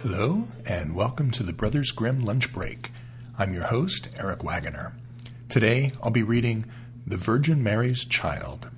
Hello, and welcome to the Brothers Grimm Lunch Break. I'm your host, Eric Wagoner. Today, I'll be reading The Virgin Mary's Child.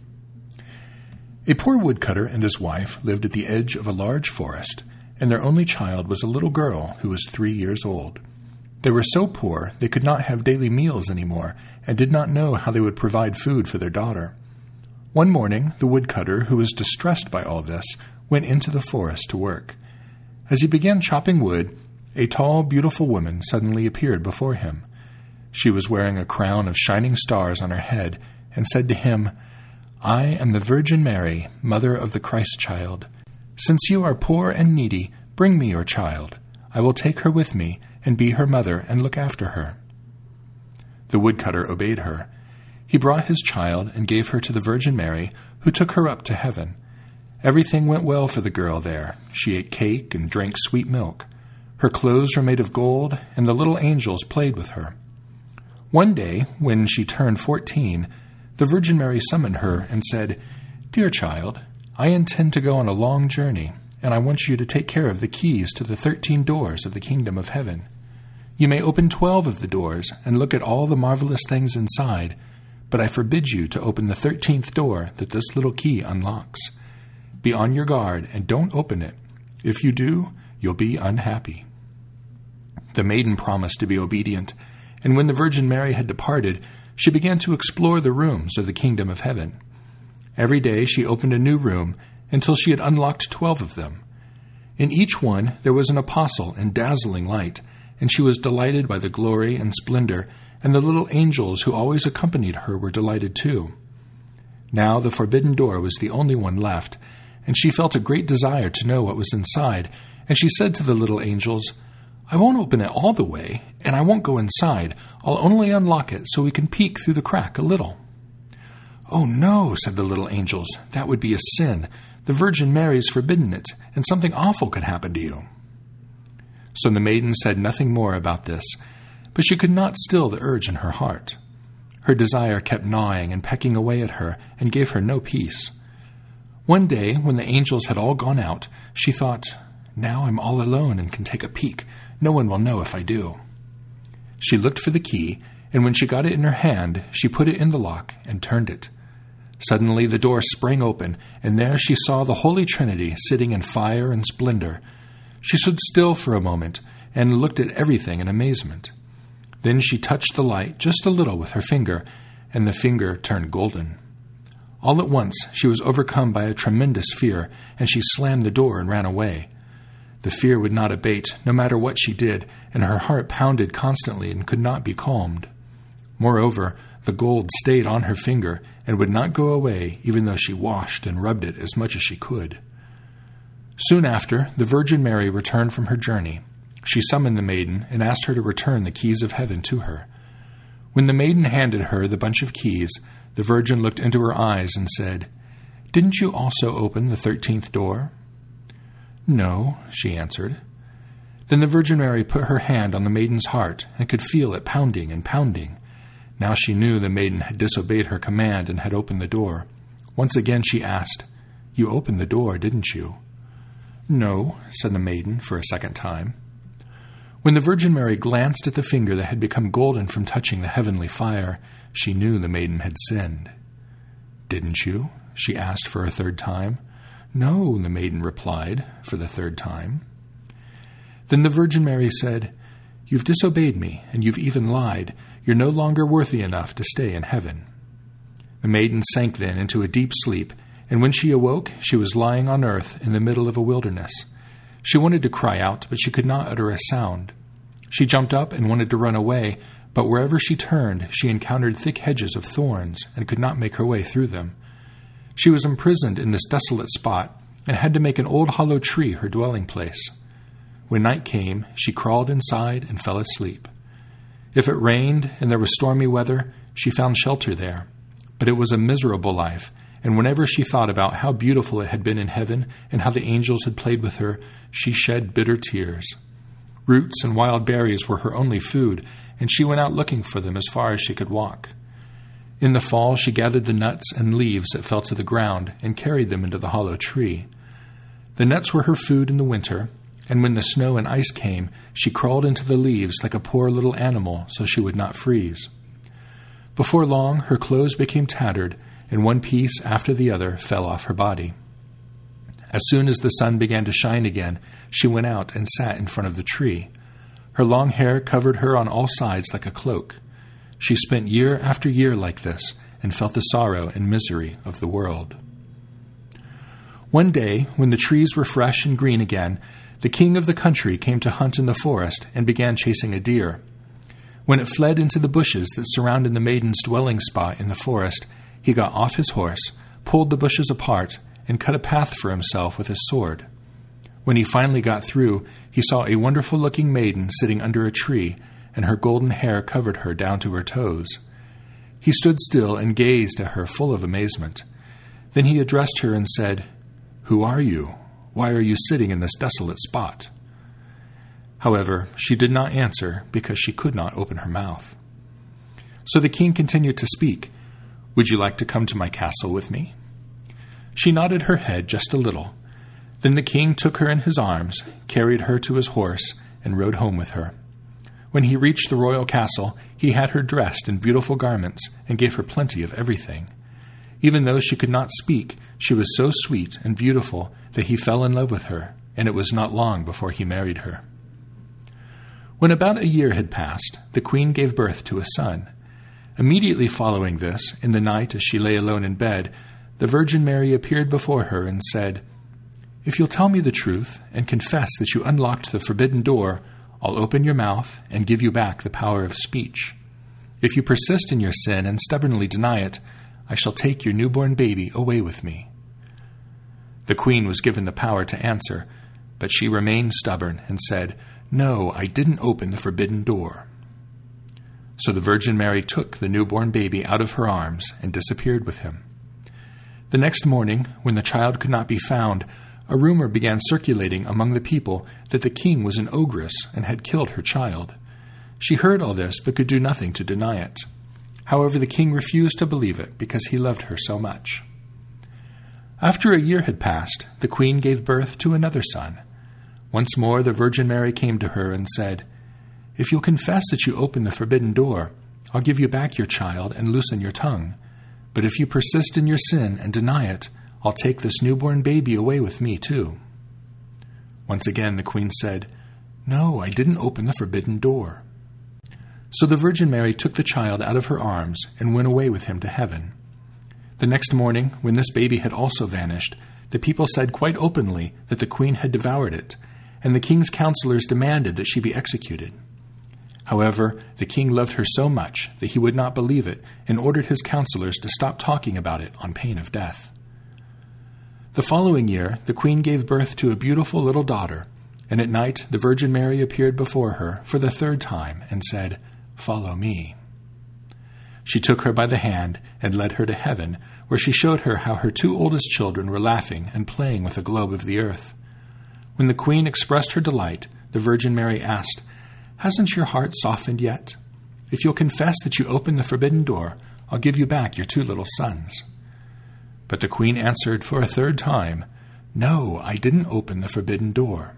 A poor woodcutter and his wife lived at the edge of a large forest, and their only child was a little girl who was 3 years old. They were so poor they could not have daily meals anymore, and did not know how they would provide food for their daughter. One morning, the woodcutter, who was distressed by all this, went into the forest to work. As he began chopping wood, a tall, beautiful woman suddenly appeared before him. She was wearing a crown of shining stars on her head, and said to him, "I am the Virgin Mary, mother of the Christ child. Since you are poor and needy, bring me your child. I will take her with me, and be her mother, and look after her." The woodcutter obeyed her. He brought his child, and gave her to the Virgin Mary, who took her up to heaven. Everything went well for the girl there. She ate cake and drank sweet milk. Her clothes were made of gold, and the little angels played with her. One day, when she turned 14, the Virgin Mary summoned her and said, "Dear child, I intend to go on a long journey, and I want you to take care of the keys to the 13 doors of the kingdom of heaven. You may open 12 of the doors and look at all the marvelous things inside, but I forbid you to open the 13th door that this little key unlocks. Be on your guard and don't open it. If you do, you'll be unhappy." The maiden promised to be obedient, and when the Virgin Mary had departed, she began to explore the rooms of the kingdom of heaven. Every day she opened a new room until she had unlocked 12 of them. In each one there was an apostle in dazzling light, and she was delighted by the glory and splendor, and the little angels who always accompanied her were delighted too. Now the forbidden door was the only one left, and she felt a great desire to know what was inside, and she said to the little angels, "I won't open it all the way, and I won't go inside. I'll only unlock it so we can peek through the crack a little." "Oh no," said the little angels, "that would be a sin. The Virgin Mary's forbidden it, and something awful could happen to you." So the maiden said nothing more about this, but she could not still the urge in her heart. Her desire kept gnawing and pecking away at her, and gave her no peace. One day, when the angels had all gone out, she thought, "Now I'm all alone and can take a peek. No one will know if I do." She looked for the key, and when she got it in her hand, she put it in the lock and turned it. Suddenly the door sprang open, and there she saw the Holy Trinity sitting in fire and splendor. She stood still for a moment and looked at everything in amazement. Then she touched the light just a little with her finger, and the finger turned golden. All at once she was overcome by a tremendous fear, and she slammed the door and ran away. The fear would not abate, no matter what she did, and her heart pounded constantly and could not be calmed. Moreover, the gold stayed on her finger and would not go away, even though she washed and rubbed it as much as she could. Soon after, the Virgin Mary returned from her journey. She summoned the maiden and asked her to return the keys of heaven to her. When the maiden handed her the bunch of keys, the Virgin looked into her eyes and said, "Didn't you also open the 13th door?" "No," she answered. Then the Virgin Mary put her hand on the maiden's heart and could feel it pounding and pounding. Now she knew the maiden had disobeyed her command and had opened the door. Once again she asked, "You opened the door, didn't you?" "No," said the maiden for a second time. When the Virgin Mary glanced at the finger that had become golden from touching the heavenly fire, she knew the maiden had sinned. "Didn't you?" she asked for a third time. "No," the maiden replied for the third time. Then the Virgin Mary said, "You've disobeyed me, and you've even lied. You're no longer worthy enough to stay in heaven." The maiden sank then into a deep sleep, and when she awoke, she was lying on earth in the middle of a wilderness. She wanted to cry out, but she could not utter a sound. She jumped up and wanted to run away, but wherever she turned, she encountered thick hedges of thorns and could not make her way through them. She was imprisoned in this desolate spot and had to make an old hollow tree her dwelling place. When night came, she crawled inside and fell asleep. If it rained and there was stormy weather, she found shelter there. But it was a miserable life, and whenever she thought about how beautiful it had been in heaven and how the angels had played with her, she shed bitter tears. Roots and wild berries were her only food, and she went out looking for them as far as she could walk. In the fall she gathered the nuts and leaves that fell to the ground and carried them into the hollow tree. The nuts were her food in the winter, and when the snow and ice came, she crawled into the leaves like a poor little animal so she would not freeze. Before long, her clothes became tattered, and one piece after the other fell off her body. As soon as the sun began to shine again, she went out and sat in front of the tree. Her long hair covered her on all sides like a cloak. She spent year after year like this, and felt the sorrow and misery of the world. One day, when the trees were fresh and green again, the king of the country came to hunt in the forest and began chasing a deer. When it fled into the bushes that surrounded the maiden's dwelling spot in the forest, he got off his horse, pulled the bushes apart, and cut a path for himself with his sword. When he finally got through, he saw a wonderful-looking maiden sitting under a tree, and her golden hair covered her down to her toes. He stood still and gazed at her full of amazement. Then he addressed her and said, "Who are you? Why are you sitting in this desolate spot?" However, she did not answer because she could not open her mouth. So the king continued to speak. "Would you like to come to my castle with me?" She nodded her head just a little. Then the king took her in his arms, carried her to his horse, and rode home with her. When he reached the royal castle, he had her dressed in beautiful garments and gave her plenty of everything. Even though she could not speak, she was so sweet and beautiful that he fell in love with her, and it was not long before he married her. When about a year had passed, the queen gave birth to a son. Immediately following this, in the night as she lay alone in bed, the Virgin Mary appeared before her and said, "If you'll tell me the truth and confess that you unlocked the forbidden door, I'll open your mouth and give you back the power of speech. If you persist in your sin and stubbornly deny it, I shall take your newborn baby away with me." The queen was given the power to answer, but she remained stubborn and said, "No, I didn't open the forbidden door." So the Virgin Mary took the newborn baby out of her arms and disappeared with him. The next morning, when the child could not be found, a rumor began circulating among the people that the king was an ogress and had killed her child. She heard all this but could do nothing to deny it. However, the king refused to believe it because he loved her so much. After a year had passed, the queen gave birth to another son. Once more the Virgin Mary came to her and said, "If you'll confess that you opened the forbidden door, I'll give you back your child and loosen your tongue. But if you persist in your sin and deny it, I'll take this newborn baby away with me too." Once again the queen said, "No, I didn't open the forbidden door." So the Virgin Mary took the child out of her arms and went away with him to heaven. The next morning, when this baby had also vanished, the people said quite openly that the queen had devoured it, and the king's counselors demanded that she be executed. However, the king loved her so much that he would not believe it and ordered his counselors to stop talking about it on pain of death. The following year, the queen gave birth to a beautiful little daughter, and at night the Virgin Mary appeared before her for the third time and said, "Follow me." She took her by the hand and led her to heaven, where she showed her how her two oldest children were laughing and playing with a globe of the earth. When the queen expressed her delight, the Virgin Mary asked, "Hasn't your heart softened yet? If you'll confess that you opened the forbidden door, I'll give you back your two little sons." But the queen answered for a third time, "No, I didn't open the forbidden door."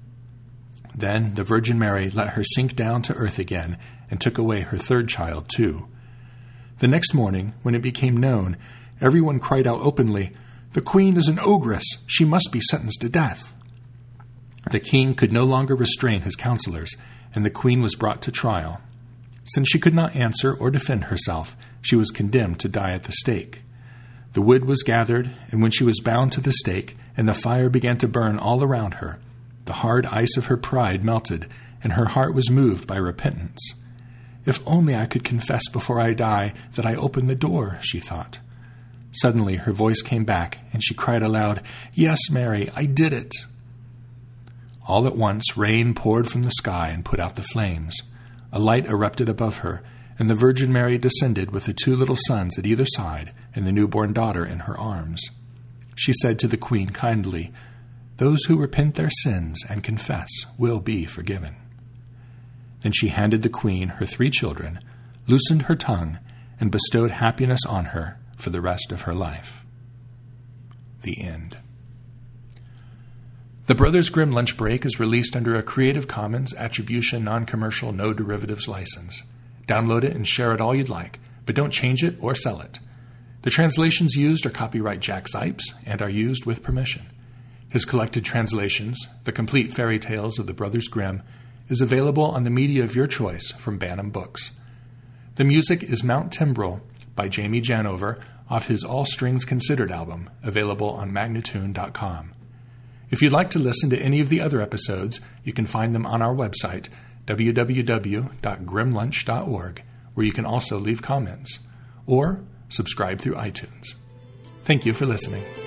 Then the Virgin Mary let her sink down to earth again and took away her third child too. The next morning, when it became known, everyone cried out openly, "The queen is an ogress! She must be sentenced to death!" The king could no longer restrain his counselors, and the queen was brought to trial. Since she could not answer or defend herself, she was condemned to die at the stake. The wood was gathered, and when she was bound to the stake, and the fire began to burn all around her, the hard ice of her pride melted, and her heart was moved by repentance. "If only I could confess before I die that I opened the door," she thought. Suddenly her voice came back, and she cried aloud, "Yes, Mary, I did it." All at once rain poured from the sky and put out the flames. A light erupted above her, and the Virgin Mary descended with the two little sons at either side and the newborn daughter in her arms. She said to the queen kindly, "Those who repent their sins and confess will be forgiven." Then she handed the queen her 3 children, loosened her tongue, and bestowed happiness on her for the rest of her life. The end. The Brothers Grimm Lunch Break is released under a Creative Commons Attribution Non-Commercial No Derivatives license. Download it and share it all you'd like, but don't change it or sell it. The translations used are copyright Jack Zipes and are used with permission. His collected translations, The Complete Fairy Tales of the Brothers Grimm, is available on the media of your choice from Bantam Books. The music is Mount Timbrel by Jamie Janover off his All Strings Considered album, available on Magnatune.com. If you'd like to listen to any of the other episodes, you can find them on our website, www.grimlunch.org, where you can also leave comments, or subscribe through iTunes. Thank you for listening.